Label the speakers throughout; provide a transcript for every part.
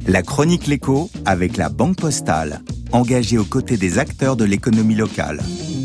Speaker 1: La chronique L'Écho avec la Banque Postale, engagée aux côtés des acteurs de l'économie locale.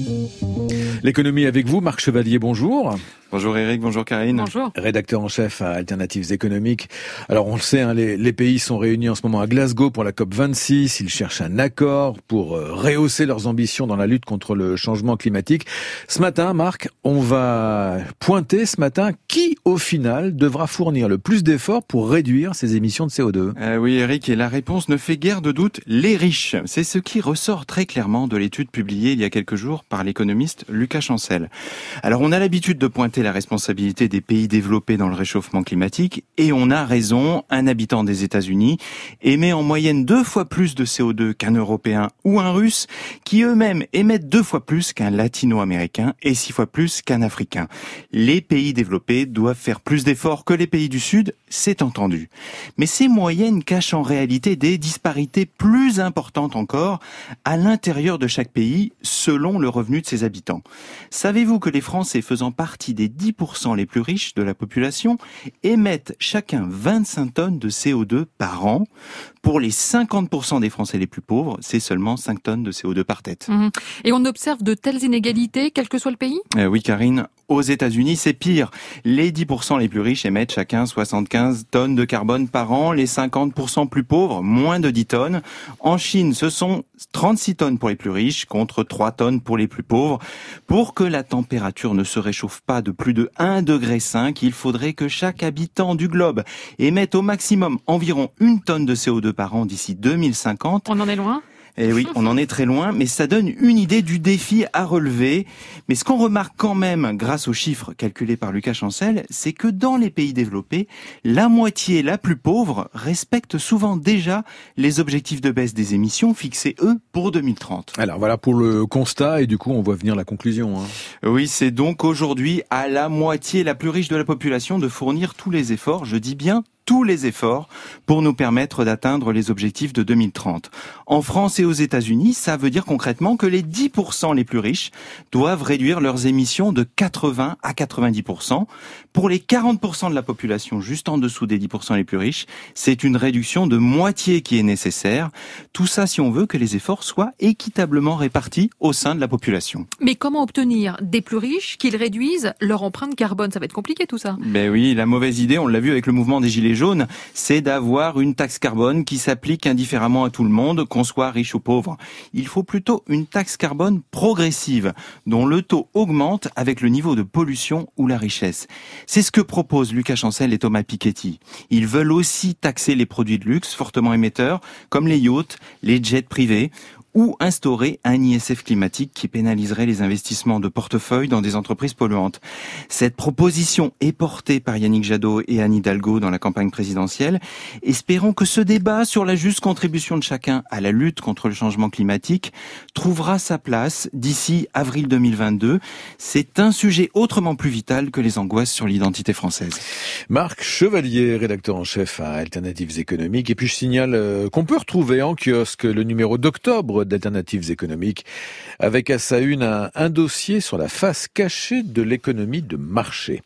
Speaker 2: L'économie avec vous, Marc Chevalier, bonjour.
Speaker 3: Bonjour Eric, bonjour Karine.
Speaker 4: Bonjour.
Speaker 2: Rédacteur en chef à Alternatives économiques. Alors on le sait, les pays sont réunis en ce moment à Glasgow pour la COP26. Ils cherchent un accord pour rehausser leurs ambitions dans la lutte contre le changement climatique. Ce matin, Marc, on va pointer qui au final devra fournir le plus d'efforts pour réduire ses émissions de CO2.
Speaker 3: Oui Eric, et la réponse ne fait guère de doute, les riches. C'est ce qui ressort très clairement de l'étude publiée il y a quelques jours par l'économiste Lucas Chancel. Alors on a l'habitude de pointer la responsabilité des pays développés dans le réchauffement climatique, et on a raison, un habitant des États-Unis émet en moyenne 2 fois plus de CO2 qu'un Européen ou un Russe, qui eux-mêmes émettent 2 fois plus qu'un Latino-Américain et 6 fois plus qu'un Africain. Les pays développés doivent faire plus d'efforts que les pays du Sud, c'est entendu. Mais ces moyennes cachent en réalité des disparités plus importantes encore à l'intérieur de chaque pays, selon le revenu de ses habitants. Savez-vous que les Français faisant partie des 10% les plus riches de la population émettent chacun 25 tonnes de CO2 par an. Pour les 50% des Français les plus pauvres, c'est seulement 5 tonnes de CO2 par tête.
Speaker 4: Et on observe de telles inégalités, quel que soit le pays ?
Speaker 3: Oui Karine, aux États-Unis c'est pire. Les 10% les plus riches émettent chacun 75 tonnes de carbone par an, les 50% plus pauvres, moins de 10 tonnes. En Chine, ce sont 36 tonnes pour les plus riches contre 3 tonnes pour les plus pauvres. Pour que la température ne se réchauffe pas de plus de 1,5 degré, il faudrait que chaque habitant du globe émette au maximum environ 1 tonne de CO2 par an d'ici 2050.
Speaker 4: On en est loin ?
Speaker 3: Eh oui, on en est très loin, mais ça donne une idée du défi à relever. Mais ce qu'on remarque quand même, grâce aux chiffres calculés par Lucas Chancel, c'est que dans les pays développés, la moitié la plus pauvre respecte souvent déjà les objectifs de baisse des émissions fixés, eux, pour 2030.
Speaker 2: Alors voilà pour le constat, et du coup on voit venir la conclusion.
Speaker 3: Oui, c'est donc aujourd'hui à la moitié la plus riche de la population de fournir tous les efforts, je dis bien tous les efforts, pour nous permettre d'atteindre les objectifs de 2030. En France et aux États-Unis, ça veut dire concrètement que les 10% les plus riches doivent réduire leurs émissions de 80 à 90%. Pour les 40% de la population juste en dessous des 10% les plus riches, c'est une réduction de moitié qui est nécessaire. Tout ça si on veut que les efforts soient équitablement répartis au sein de la population.
Speaker 4: Mais comment obtenir des plus riches qu'ils réduisent leur empreinte carbone ? Ça va être compliqué tout ça.
Speaker 3: Ben oui, la mauvaise idée, on l'a vu avec le mouvement des Gilets jaunes, c'est d'avoir une taxe carbone qui s'applique indifféremment à tout le monde, qu'on soit riche ou pauvre. Il faut plutôt une taxe carbone progressive, dont le taux augmente avec le niveau de pollution ou la richesse. C'est ce que proposent Lucas Chancel et Thomas Piketty. Ils veulent aussi taxer les produits de luxe fortement émetteurs, comme les yachts, les jets privés, ou instaurer un ISF climatique qui pénaliserait les investissements de portefeuille dans des entreprises polluantes. Cette proposition est portée par Yannick Jadot et Anne Hidalgo dans la campagne présidentielle. Espérons que ce débat sur la juste contribution de chacun à la lutte contre le changement climatique trouvera sa place d'ici avril 2022. C'est un sujet autrement plus vital que les angoisses sur l'identité française.
Speaker 2: Marc Chevalier, rédacteur en chef à Alternatives économiques. Et puis je signale qu'on peut retrouver en kiosque le numéro d'octobre d'Alternatives économiques, avec à sa une un dossier sur la face cachée de l'économie de marché.